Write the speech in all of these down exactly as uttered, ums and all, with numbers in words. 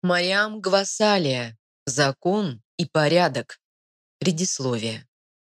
Мариам Гвасалия. Закон и порядок. Предисловие.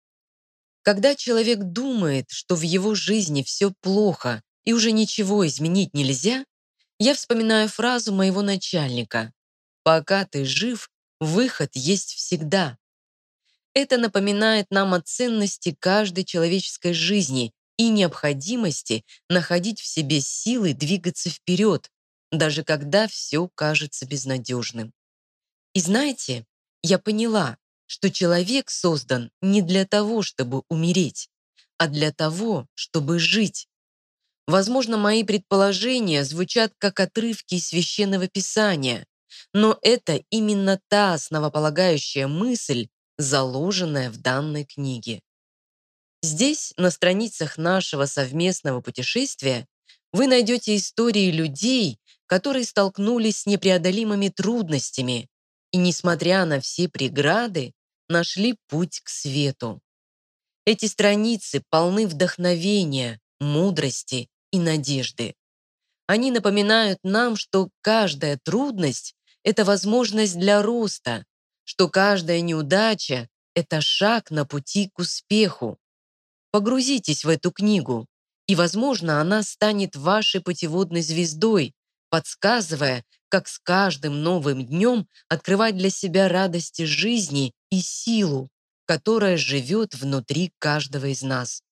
Когда человек думает, что в его жизни все плохо и уже ничего изменить нельзя, я вспоминаю фразу моего начальника: «Пока ты жив, выход есть всегда». Это напоминает нам о ценности каждой человеческой жизни и необходимости находить в себе силы двигаться вперед, даже когда все кажется безнадежным. И знаете, я поняла, что человек создан не для того, чтобы умереть, а для того, чтобы жить. Возможно, мои предположения звучат как отрывки из Священного Писания, но это именно та основополагающая мысль, заложенная в данной книге. Здесь, на страницах нашего совместного путешествия, вы найдете истории людей, которые столкнулись с непреодолимыми трудностями и, несмотря на все преграды, нашли путь к свету. Эти страницы полны вдохновения, мудрости и надежды. Они напоминают нам, что каждая трудность– это возможность для роста, что каждая неудача– это шаг на пути к успеху. Погрузитесь в эту книгу, и, возможно, она станет вашей путеводной звездой, подсказывая, как с каждым новым днем открывать для себя радости жизни и силу, которая живет внутри каждого из нас.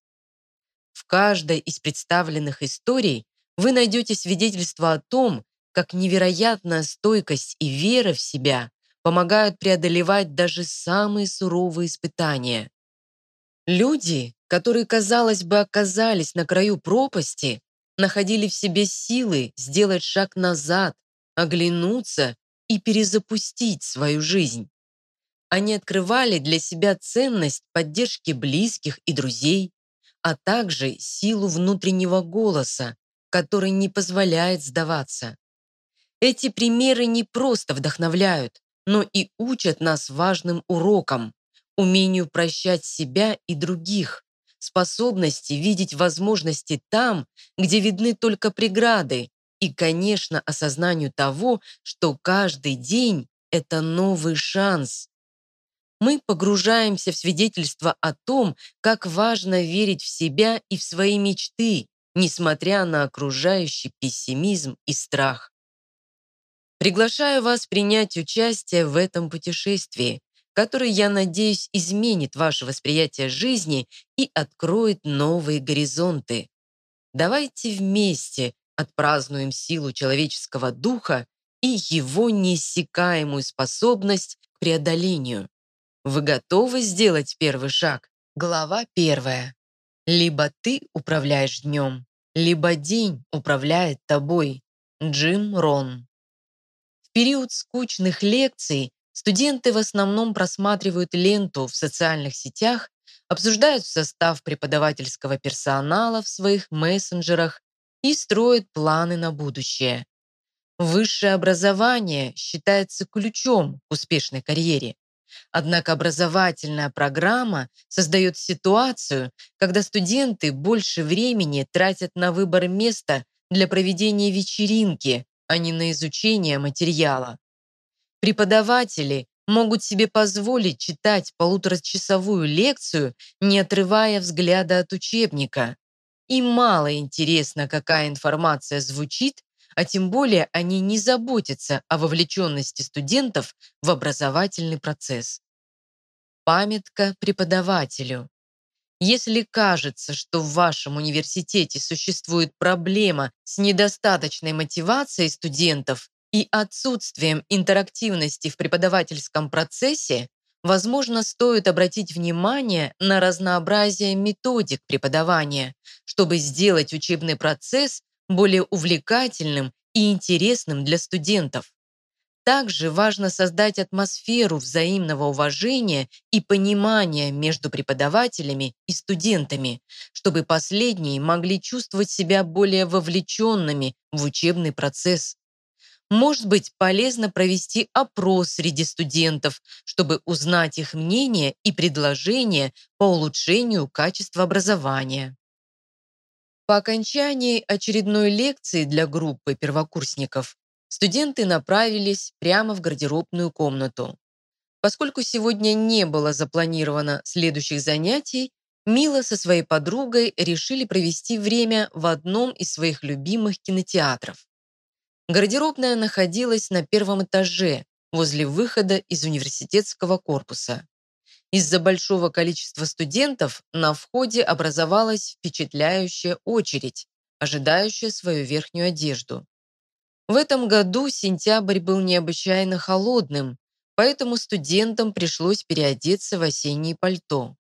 В каждой из представленных историй вы найдете свидетельство о том, как невероятная стойкость и вера в себя помогают преодолевать даже самые суровые испытания. Люди, которые, казалось бы, оказались на краю пропасти, находили в себе силы сделать шаг назад, оглянуться и перезапустить свою жизнь. Они открывали для себя ценность поддержки близких и друзей, а также силу внутреннего голоса, который не позволяет сдаваться. Эти примеры не просто вдохновляют, но и учат нас важным урокам, умению прощать себя и других, способности видеть возможности там, где видны только преграды, и, конечно, осознанию того, что каждый день– это новый шанс. Мы погружаемся в свидетельство о том, как важно верить в себя и в свои мечты, несмотря на окружающий пессимизм и страх. Приглашаю вас принять участие в этом путешествии, которое, я надеюсь, изменит ваше восприятие жизни и откроет новые горизонты. Давайте вместе отпразднуем силу человеческого духа и его неиссякаемую способность к преодолению. Вы готовы сделать первый шаг? Глава первая. Либо ты управляешь днем, либо день управляет тобой. Джим Рон. В период скучных лекций студенты в основном просматривают ленту в социальных сетях, обсуждают состав преподавательского персонала в своих мессенджерах и строят планы на будущее. Высшее образование считается ключом к успешной карьере. Однако образовательная программа создает ситуацию, когда студенты больше времени тратят на выбор места для проведения вечеринки, а не на изучение материала. Преподаватели могут себе позволить читать полуторачасовую лекцию, не отрывая взгляда от учебника. Им мало интересно, какая информация звучит, а тем более они не заботятся о вовлеченности студентов в образовательный процесс. Памятка преподавателю. Если кажется, что в вашем университете существует проблема с недостаточной мотивацией студентов и отсутствием интерактивности в преподавательском процессе, возможно, стоит обратить внимание на разнообразие методик преподавания, чтобы сделать учебный процесс более увлекательным и интересным для студентов. Также важно создать атмосферу взаимного уважения и понимания между преподавателями и студентами, чтобы последние могли чувствовать себя более вовлеченными в учебный процесс. Может быть, полезно провести опрос среди студентов, чтобы узнать их мнение и предложения по улучшению качества образования. По окончании очередной лекции для группы первокурсников Студенты направились прямо в гардеробную комнату. Поскольку сегодня не было запланировано следующих занятий, Мила со своей подругой решили провести время в одном из своих любимых кинотеатров. Гардеробная находилась на первом этаже, возле выхода из университетского корпуса. Из-за большого количества студентов на входе образовалась впечатляющая очередь, ожидающая свою верхнюю одежду. В этом году сентябрь был необычайно холодным, поэтому студентам пришлось переодеться в осеннее пальто.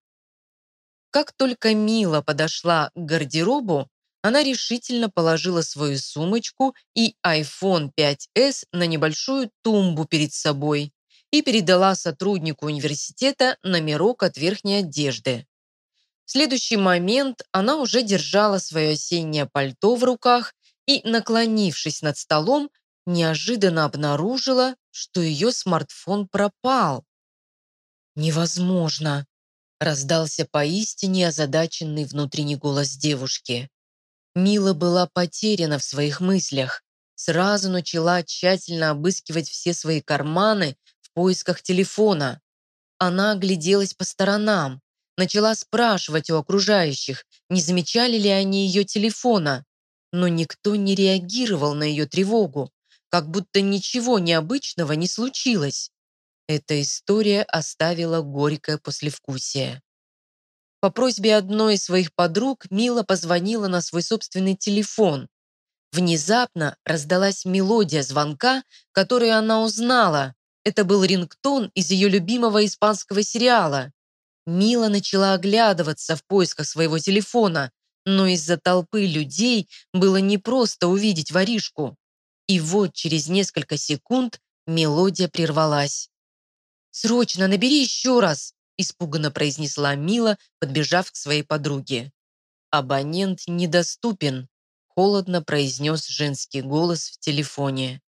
Как только Мила подошла к гардеробу, она решительно положила свою сумочку и айфон пять эс на небольшую тумбу перед собой и передала сотруднику университета номерок от верхней одежды. В следующий момент она уже держала свое осеннее пальто в руках и, наклонившись над столом, неожиданно обнаружила, что ее смартфон пропал. «Невозможно!» – раздался поистине озадаченный внутренний голос девушки. Мила была потеряна в своих мыслях. Сразу начала тщательно обыскивать все свои карманы в поисках телефона. Она огляделась по сторонам, начала спрашивать у окружающих, не замечали ли они ее телефона, но никто не реагировал на ее тревогу, как будто ничего необычного не случилось. Эта история оставила горькое послевкусие. По просьбе одной из своих подруг Мила позвонила на свой собственный телефон. Внезапно раздалась мелодия звонка, которую она узнала. Это был рингтон из ее любимого испанского сериала. Мила начала оглядываться в поисках своего телефона, но из-за толпы людей было непросто увидеть воришку. И вот через несколько секунд мелодия прервалась. «Срочно набери еще раз!» – испуганно произнесла Мила, подбежав к своей подруге. «Абонент недоступен», – холодно произнес женский голос в телефоне.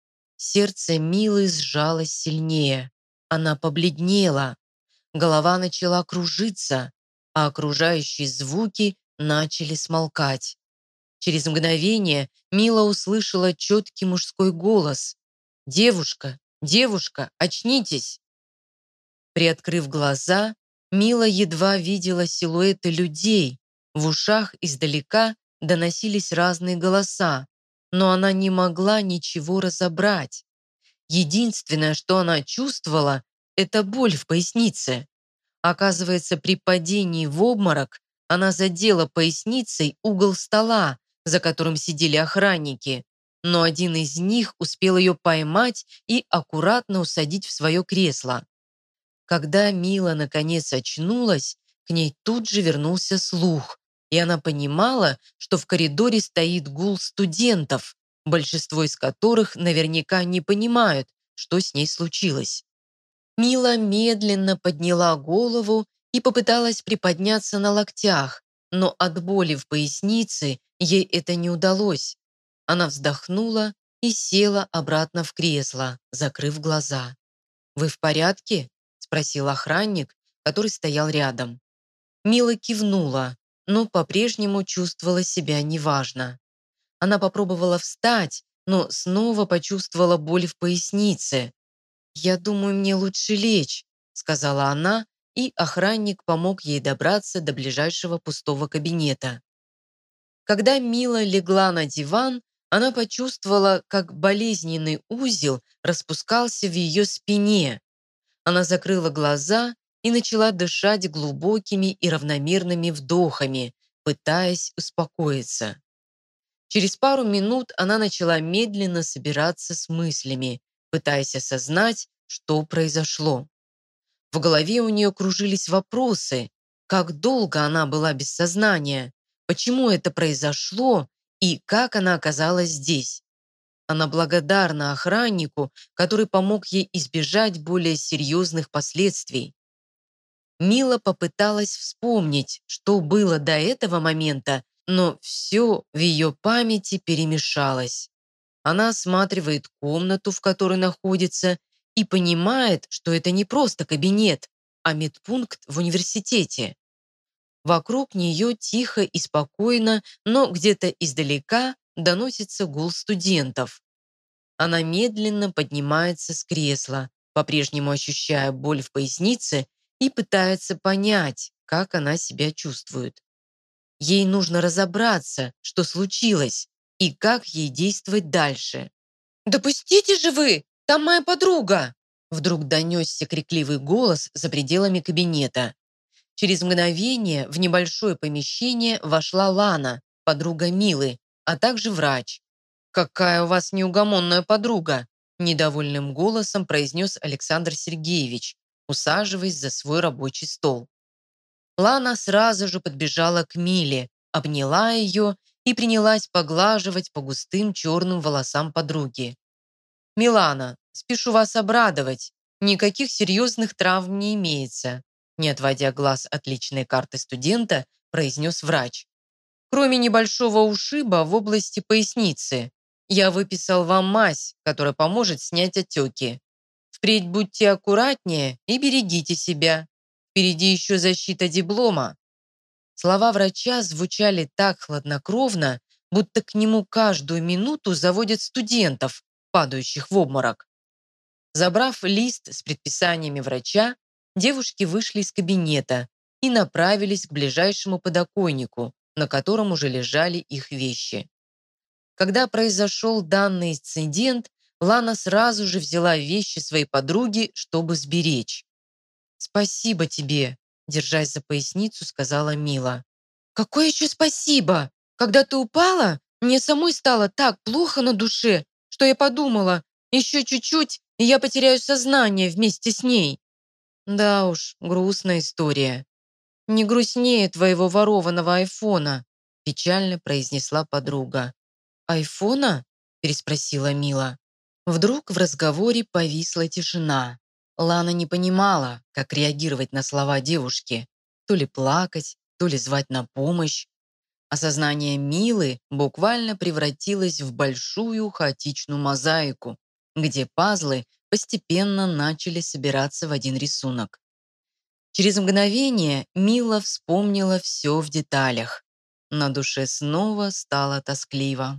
Сердце Милы сжалось сильнее. Она побледнела. Голова начала кружиться, а окружающие звуки начали смолкать. Через мгновение Мила услышала четкий мужской голос. «Девушка, девушка, очнитесь!» Приоткрыв глаза, Мила едва видела силуэты людей. В ушах издалека доносились разные голоса, но она не могла ничего разобрать. Единственное, что она чувствовала, это боль в пояснице. Оказывается, при падении в обморок она задела поясницей угол стола, за которым сидели охранники, но один из них успел ее поймать и аккуратно усадить в свое кресло. Когда Мила наконец очнулась, к ней тут же вернулся слух, и она понимала, что в коридоре стоит гул студентов, большинство из которых наверняка не понимают, что с ней случилось. Мила медленно подняла голову и попыталась приподняться на локтях, но от боли в пояснице ей это не удалось. Она вздохнула и села обратно в кресло, закрыв глаза. «Вы в порядке?» – спросил охранник, который стоял рядом. Мила кивнула, но по-прежнему чувствовала себя неважно. Она попробовала встать, но снова почувствовала боль в пояснице. «Я думаю, мне лучше лечь», – сказала она, и охранник помог ей добраться до ближайшего пустого кабинета. Когда Мила легла на диван, она почувствовала, как болезненный узел распускался в ее спине. Она закрыла глаза и начала дышать глубокими и равномерными вдохами, пытаясь успокоиться. Через пару минут она начала медленно собираться с мыслями, пытаясь осознать, что произошло. В голове у нее кружились вопросы: как долго она была без сознания, почему это произошло и как она оказалась здесь. Она благодарна охраннику, который помог ей избежать более серьезных последствий. Мила попыталась вспомнить, что было до этого момента, но все в ее памяти перемешалось. Она осматривает комнату, в которой находится, и понимает, что это не просто кабинет, а медпункт в университете. Вокруг нее тихо и спокойно, но где-то издалека доносится гул студентов. Она медленно поднимается с кресла, по-прежнему ощущая боль в пояснице, и пытается понять, как она себя чувствует. Ей нужно разобраться, что случилось, и как ей действовать дальше. «Допустите же вы! Там моя подруга!» Вдруг донесся крикливый голос за пределами кабинета. Через мгновение в небольшое помещение вошла Лана, подруга Милы, а также врач. «Какая у вас неугомонная подруга!» недовольным голосом произнес Александр Сергеевич, усаживаясь за свой рабочий стол. Лана сразу же подбежала к Миле, обняла ее и принялась поглаживать по густым черным волосам подруги. «Милана, спешу вас обрадовать. Никаких серьезных травм не имеется», не отводя глаз от личной карты студента, произнес врач. «Кроме небольшого ушиба в области поясницы, я выписал вам мазь, которая поможет снять отеки. Впредь будьте аккуратнее и берегите себя. Впереди еще защита диплома». Слова врача звучали так хладнокровно, будто к нему каждую минуту заводят студентов, падающих в обморок. Забрав лист с предписаниями врача, девушки вышли из кабинета и направились к ближайшему подоконнику, на котором уже лежали их вещи. Когда произошел данный инцидент, Лана сразу же взяла вещи своей подруги, чтобы сберечь. «Спасибо тебе», – держась за поясницу, сказала Мила. «Какое еще спасибо? Когда ты упала, мне самой стало так плохо на душе, что я подумала, еще чуть-чуть, и я потеряю сознание вместе с ней». «Да уж, грустная история. Не грустнее твоего ворованного айфона», – печально произнесла подруга. «Айфона?» – переспросила Мила. Вдруг в разговоре повисла тишина. Лана не понимала, как реагировать на слова девушки. То ли плакать, то ли звать на помощь. Осознание Милы буквально превратилось в большую хаотичную мозаику, где пазлы постепенно начали собираться в один рисунок. Через мгновение Мила вспомнила все в деталях. На душе снова стало тоскливо.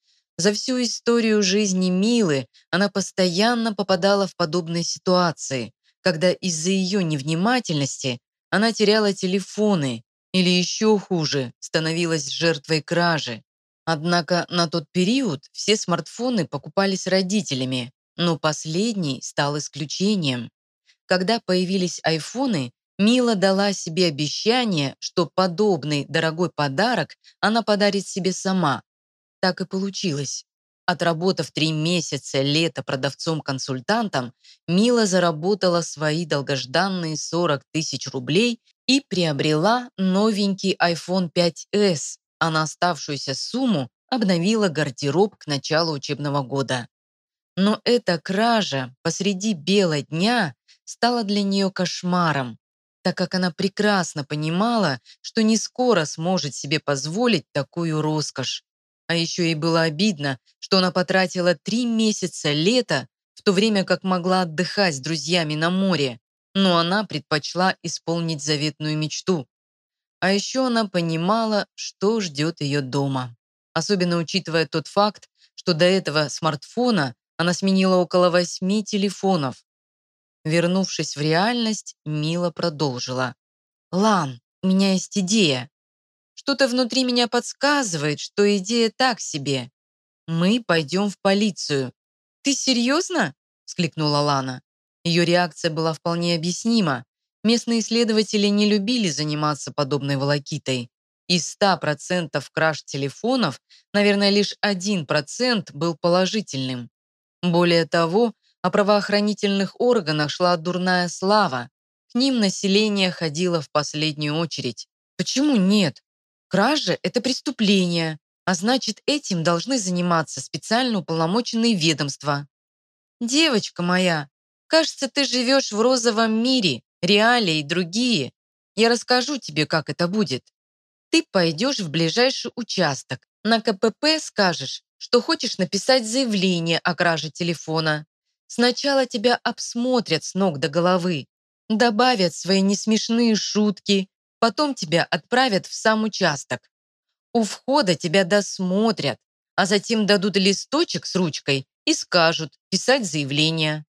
За всю историю жизни Милы она постоянно попадала в подобные ситуации, когда из-за ее невнимательности она теряла телефоны или еще хуже, становилась жертвой кражи. Однако на тот период все смартфоны покупались родителями, но последний стал исключением. Когда появились айфоны, Мила дала себе обещание, что подобный дорогой подарок она подарит себе сама. Так и получилось. Отработав три месяца лета продавцом-консультантом, Мила заработала свои долгожданные сорок тысяч рублей и приобрела новенький айфон пять эс, а на оставшуюся сумму обновила гардероб к началу учебного года. Но эта кража посреди бела дня стала для нее кошмаром, так как она прекрасно понимала, что не скоро сможет себе позволить такую роскошь. А еще ей было обидно, что она потратила три месяца лета, в то время как могла отдыхать с друзьями на море, но она предпочла исполнить заветную мечту. А еще она понимала, что ждет ее дома. Особенно учитывая тот факт, что до этого смартфона она сменила около восьми телефонов. Вернувшись в реальность, Мила продолжила. «Лан, у меня есть идея. Что-то внутри меня подсказывает, что идея так себе. Мы пойдем в полицию». «Ты серьезно?» – вскликнула Лана. Ее реакция была вполне объяснима. Местные следователи не любили заниматься подобной волокитой. Из ста процентов краж телефонов, наверное, лишь один процент был положительным. Более того, о правоохранительных органах шла дурная слава. К ним население ходило в последнюю очередь. Почему нет? Кража – это преступление, а значит, этим должны заниматься специально уполномоченные ведомства. Девочка моя, кажется, ты живешь в розовом мире, реалии и другие. Я расскажу тебе, как это будет. Ты пойдешь в ближайший участок, на ка пэ пэ скажешь, что хочешь написать заявление о краже телефона. Сначала тебя обсмотрят с ног до головы, добавят свои несмешные шутки, потом тебя отправят в сам участок. У входа тебя досмотрят, а затем дадут листочек с ручкой и скажут писать заявление.